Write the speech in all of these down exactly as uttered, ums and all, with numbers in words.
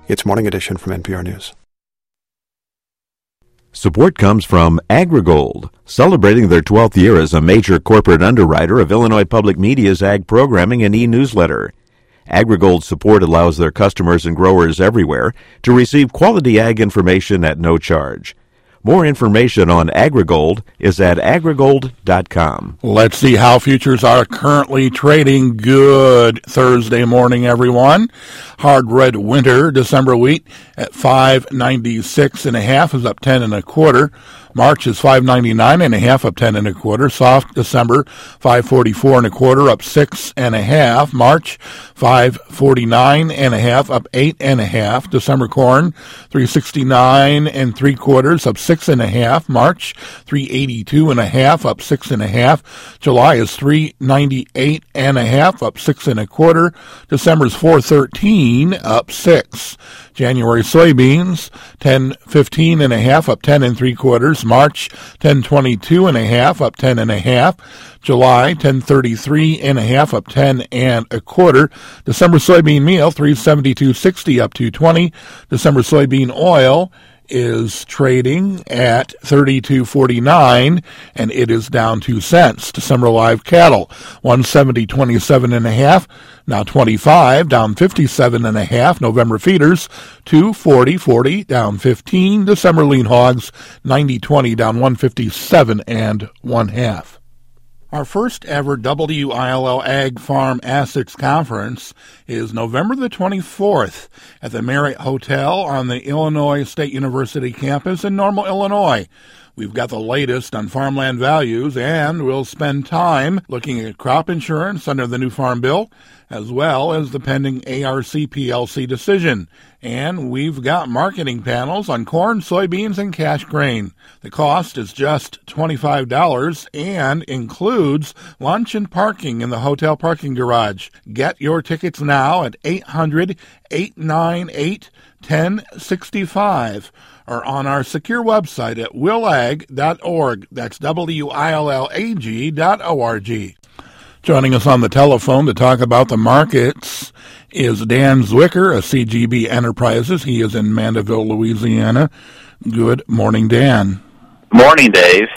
It's Morning Edition from N P R News. Support comes from AgriGold, celebrating their twelfth year as a major corporate underwriter of Illinois Public Media's ag programming and e-newsletter. AgriGold support allows their customers and growers everywhere to receive quality ag information at no charge. More information on AgriGold is at agrigold dot com. Let's see how futures are currently trading. Good Thursday morning, everyone. Hard red winter December wheat at five ninety-six and a half is up ten and a quarter. March is five ninety-nine and a half, up ten and a quarter. Soft December five forty-four and a quarter, up six and a half. March five forty-nine and a half, up eight and a half. December corn three sixty-nine and three quarters, up six and a half. March three eighty-two and a half, up six and a half. July is three ninety-eight and a half, up six and a quarter. December's four thirteen, up six. January soybeans ten fifteen and a half, up ten and three quarters. March ten twenty-two and a half, up ten and a half. July ten thirty-three and a half, up ten and a quarter. December soybean meal three seventy-two sixty, up two twenty. December soybean oil is trading at thirty-two forty-nine, and it is down two cents. December live cattle one seventy twenty-seven and a half, now twenty-five, down fifty-seven and a half. November feeders two forty forty, down fifteen. December lean hogs ninety twenty, down one fifty-seven and one half. Our first ever W I L L Ag Farm Assets Conference is November the twenty-fourth at the Marriott Hotel on the Illinois State University campus in Normal, Illinois. We've got the latest on farmland values, and we'll spend time looking at crop insurance under the new Farm Bill, as well as the pending A R C P L C decision. And we've got marketing panels on corn, soybeans, and cash grain. The cost is just twenty-five dollars and includes lunch and parking in the hotel parking garage. Get your tickets now at eight hundred, eight nine eight, one oh six five or on our secure website at willag dot org. That's W I L L A G dot O R G. Joining us on the telephone to talk about the markets is Dan Zwicker of C G B Enterprises. He is in Mandeville, Louisiana. Good morning, Dan. Morning, Dave.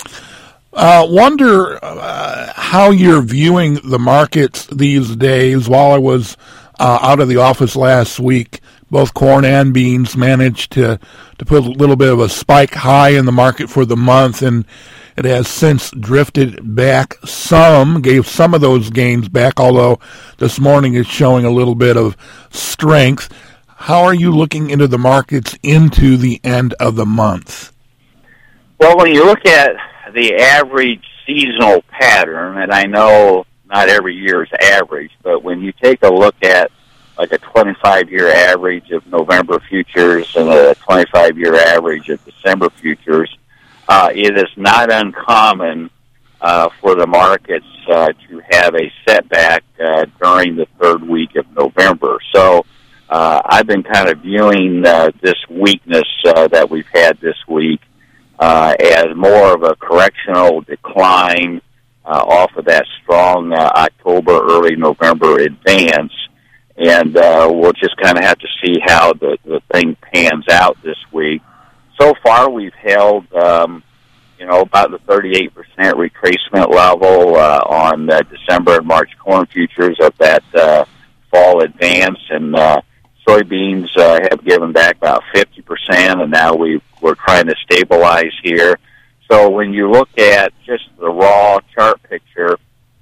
Uh, wonder uh, how you're viewing the markets these days. While I was uh, out of the office last week, both corn and beans managed to, to put a little bit of a spike high in the market for the month, and it has since drifted back some, gave some of those gains back, although this morning is showing a little bit of strength. How are you looking into the markets into the end of the month? Well, when you look at the average seasonal pattern, and I know not every year is average, but when you take a look at like a twenty-five-year average of November futures and a twenty-five-year average of December futures, Uh, it is not uncommon uh, for the markets uh, to have a setback uh, during the third week of November. So uh, I've been kind of viewing uh, this weakness uh, that we've had this week uh, as more of a correctional decline uh, off of that strong uh, October, early November advance. And uh, we'll just kind of have to see how the, the thing pans out this week. So far, we've held, um, you know, about the thirty-eight percent retracement level uh, on uh, December and March corn futures of that uh, fall advance, and uh, soybeans uh, have given back about fifty percent, and now we, we're trying to stabilize here. So when you look at just the raw chart picture,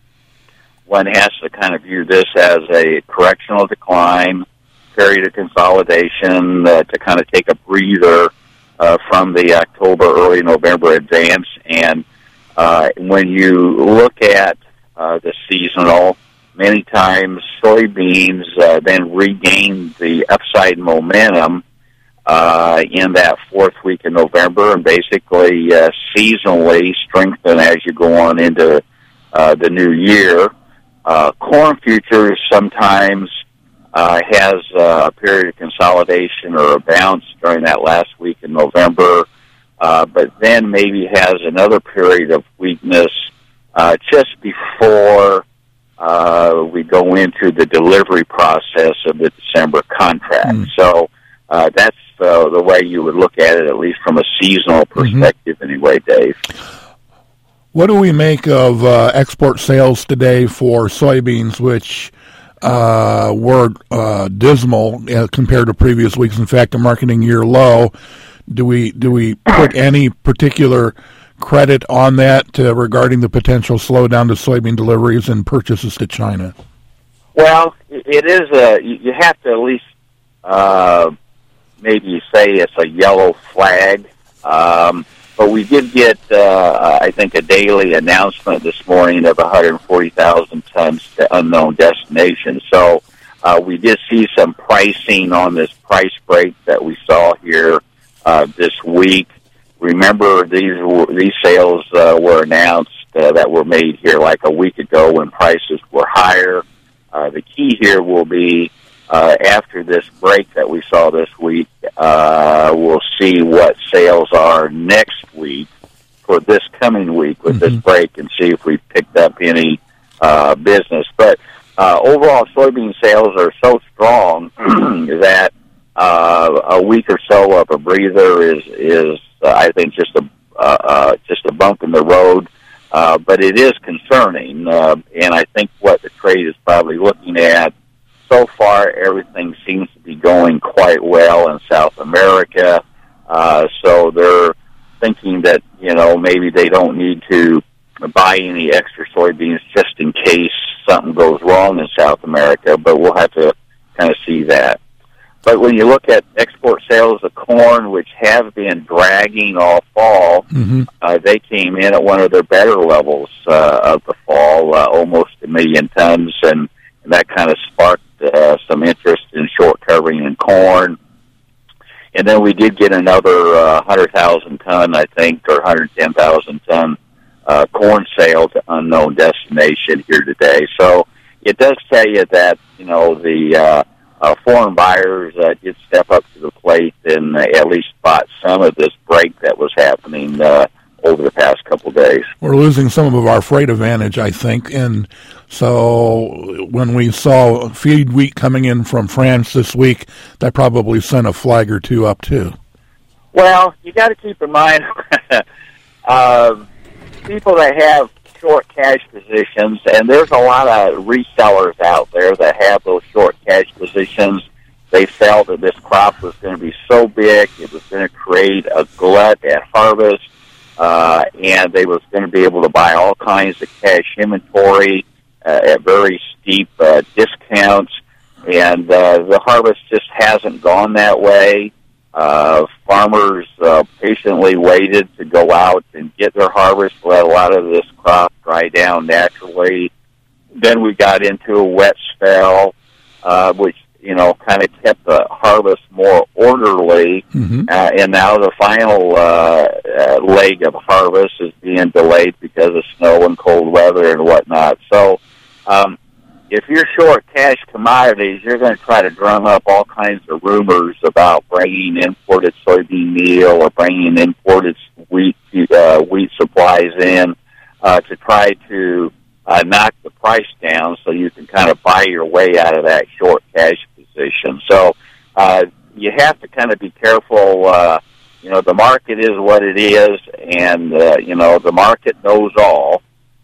one has to kind of view this as a correctional decline, period of consolidation uh, to kind of take a breather Uh, from the October, early November advance. And uh, when you look at uh, the seasonal, many times soybeans uh, then regain the upside momentum uh, in that fourth week of November and basically uh, seasonally strengthen as you go on into uh, the new year. Uh, corn futures sometimes Uh, has uh, a period of consolidation or a bounce during that last week in November, uh, but then maybe has another period of weakness uh, just before uh, we go into the delivery process of the December contract. Mm. So uh, that's uh, the way you would look at it, at least from a seasonal perspective mm-hmm. anyway, Dave. What do we make of uh, export sales today for soybeans, which uh, were uh, dismal uh, compared to previous weeks? In fact, a marketing year low. Do we do we put any particular credit on that uh, regarding the potential slowdown to soybean deliveries and purchases to China? Well, it is a. You have to at least uh, maybe say it's a yellow flag. Um, but we did get, uh, I think, a daily announcement this morning of one hundred forty thousand tons to unknown destination. So uh, we did see some pricing on this price break that we saw here uh, this week. Remember, these were, these sales uh, were announced uh, that were made here like a week ago when prices were higher. Uh, the key here will be uh, after this break that we saw this week, uh, we'll see what sales are next week for this coming week with mm-hmm. this break and see if we picked up any uh, business. But uh, overall, soybean sales are so strong that uh, a week or so of a breather is is uh, I think just a uh, uh, just a bump in the road. Uh, but it is concerning, uh, and I think what the trade is probably looking at, so far everything seems to be going quite well in South America, uh, so they're thinking that, you know, maybe they don't need to buy any extra soybeans just in case something goes wrong in South America, but we'll have to kind of see that. But when you look at export sales of corn, which have been dragging all fall, mm-hmm. uh, they came in at one of their better levels uh, of the fall, uh, almost a million tons, and, and that kind of sparked uh, some interest in short covering in corn. And then we did get another uh, one hundred thousand ton, I think, or one hundred ten thousand ton uh, corn sale to unknown destination here today. So it does tell you that, you know, the uh, Uh, foreign buyers uh, did step up to the plate and uh, at least bought some of this break that was happening uh, over the past couple of days. We're losing some of our freight advantage, I think, and so when we saw feed wheat coming in from France this week, that probably sent a flag or two up too. Well, you got to keep in mind uh, people that have short cash positions, and there's a lot of resellers out there that have those short cash positions. They felt that this crop was going to be so big, it was going to create a glut at harvest, uh, and they was going to be able to buy all kinds of cash inventory uh, at very steep uh, discounts, and uh, the harvest just hasn't gone that way. Uh, farmers uh, patiently waited to go out and get their harvest, let a lot of this crop dry down naturally. Then we got into a wet spell, uh, which, you know, kind of kept the harvest more orderly. Mm-hmm. Uh, and now the final uh, uh, leg of harvest is being delayed because of snow and cold weather and whatnot. So, um, if you're short cash commodities, you're going to try to drum up all kinds of rumors about bringing imported soybean meal or bringing imported wheat uh, wheat supplies in uh, to try to uh, knock the price down so you can kind of buy your way out of that short cash position. So uh, you have to kind of be careful. Uh, you know, the market is what it is, and, uh, you know, the market knows all,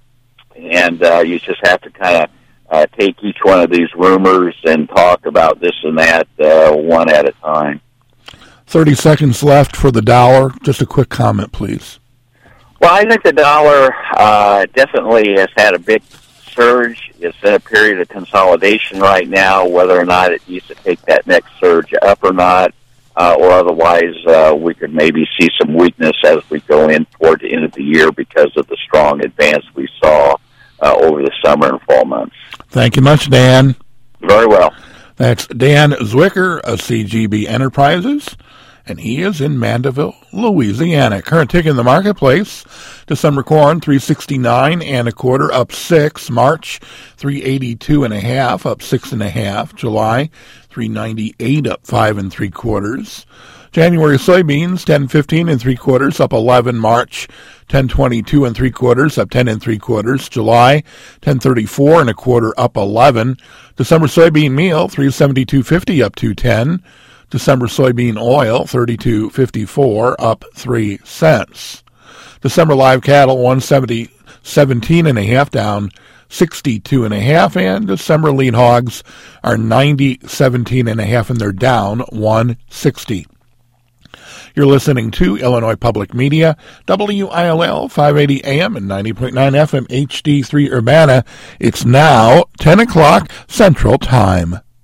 and uh, you just have to kind of Uh, take each one of these rumors and talk about this and that uh, one at a time. thirty seconds left for the dollar. Just a quick comment, please. Well, I think the dollar uh, definitely has had a big surge. It's in a period of consolidation right now, whether or not it needs to take that next surge up or not, uh, or otherwise uh, we could maybe see some weakness as we go in toward the end of the year because of the strong advance we saw uh, over the summer and fall months. Thank you much, Dan. Very well. That's Dan Zwicker of C G B Enterprises, and he is in Mandeville, Louisiana. Current ticket in the marketplace: December corn three sixty-nine and a quarter, up six. March three eighty-two and a half, up six and a half. July three ninety-eight, up five and three quarters. January soybeans ten fifteen and three quarters, up eleven. March ten twenty-two and three quarters, up ten and three quarters. July ten thirty-four and a quarter, up eleven. December soybean meal three seventy-two fifty, up two ten. December soybean oil, thirty-two fifty-four, up three cents. December live cattle, one seventy, seventeen and a half, down sixty-two and a half, and December lean hogs are ninety, seventeen and a half, and they're down one sixty. You're listening to Illinois Public Media, W I L L five eighty A M and ninety point nine F M, H D three Urbana. It's now ten o'clock Central Time.